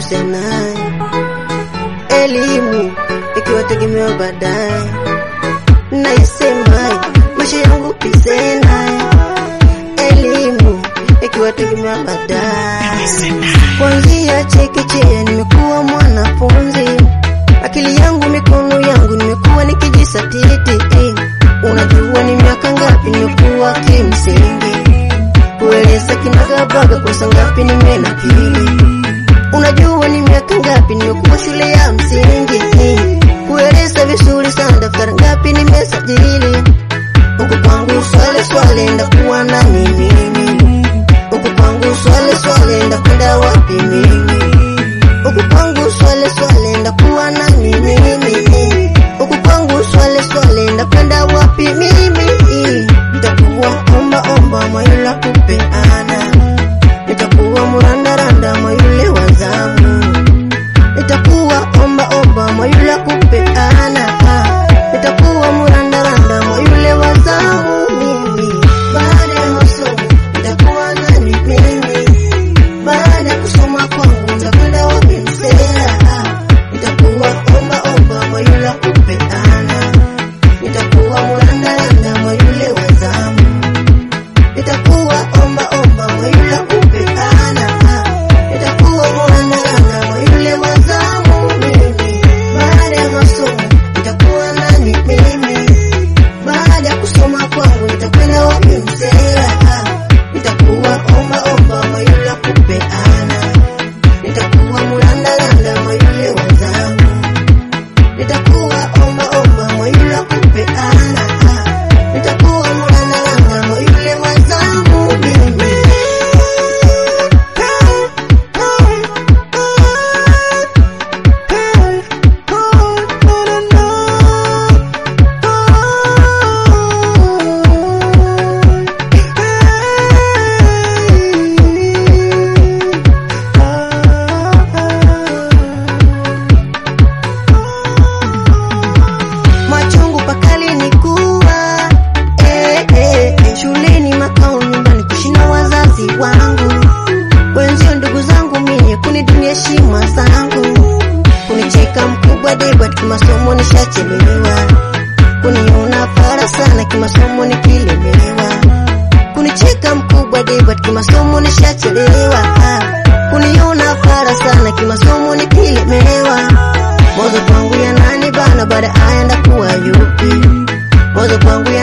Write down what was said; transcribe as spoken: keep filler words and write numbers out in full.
sana. Elimu ikiwa tegemeo baadaye, naisema maisha yangu pisena. Elimu ikiwa tegemeo baadaye, kuanzia chekechea nimekuwa mwanafunzi. Akili yangu mikono yangu nimekuwa nikijisatiti. Unajua ni miaka ngapi nimekuwa kimsingi, kueleza kinagabaga kwa sangapi nimenakili. Unajua ni miaka ngapi nimekuwa shule ya msingi, kueleza vizuri sana daftari ngapi nimesajili. Uko kwangu swale swale ndakuwa na mimi, uko kwangu swale swale ndakwenda wapi mimi, uko kwangu swale swale ndakuwa na mimi, uko kwangu swale swale ndakwenda wapi mimi. Nitakuwa omba omba mayula kupeana, nitakuwa muranda randa mayule wazamu, nitakuwa omba omba mayula kupeana, nitakuwa muranda randa mayule wazamu. Baada ya masomo nitakuwa nani mimi, baada ya kusoma kwangu nitakwenda wapi msela. Nitakuwa omba omba mayula kupeana, nitakuwa muranda randa mayule wazamu, nitakuwa omba omba mayula kupeana, nitakuwa muranda randa mayule wazamu. Baada ya masomo nitakuwa nani mimi, baada ya kusoma kwangu nitakwenda wapi msela. Nitakuwa omba omba mayula kupeana, nitakuwa muranda randa mayule wazamu, nitakuwa omba omba mayula kupeana, nitakuwa muranda randa mayule wazamu. Machungu pakali ni kuwa eh, eh, eh. Shuleni makao nyumbani kushina wazazi wangu, wenzio ndugu zangu mie kunidunia heshima zangu, kunicheka mkubwa debat kimasomo nishachelewa, kuniona para sana kimasomo nikilemewa, kunicheka mkubwa debat kimasomo nishachelewa, kuniona para sana kimasomo nikilemewa. Mozo kwangu ya nani bana, baada aya ndakuwa yupi, mozo kwangu ya